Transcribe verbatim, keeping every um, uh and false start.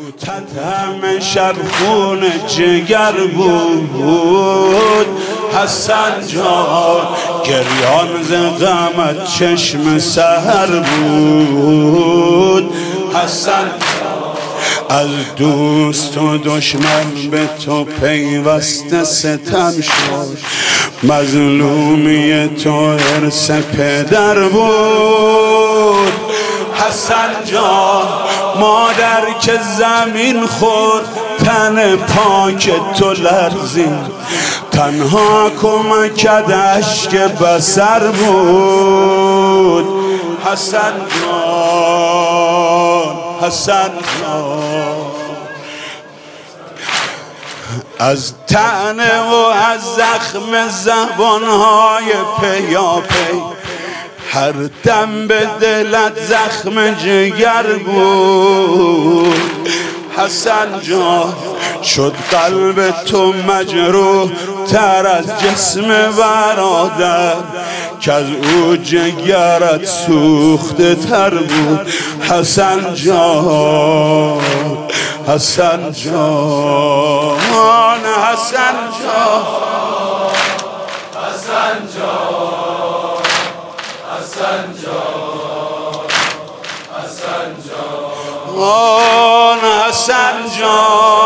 تتهم شرخون جگر بود حسن جان، گریان ز غمت چشم سحر بود حسن. از دوست و دشمن به تو پیوسته ستم شد، مظلومی تو ارث پدر بود حسن جان. مادر که زمین خورد تن پاک تو لرزید، تنها کمکت اشک بصر بود حسن جان، حسن جان. از طعنه و از زخم زبانهای پیاپی، هر دم به دلت زخم جگر بود حسن جان. شد قلب تو مجروح تر از جسم برادر، که از او جگرت سوخته تر بود حسن جان، حسن جان، حسن جان، حسن جان، حسن جان، حسن جان، حسن جان.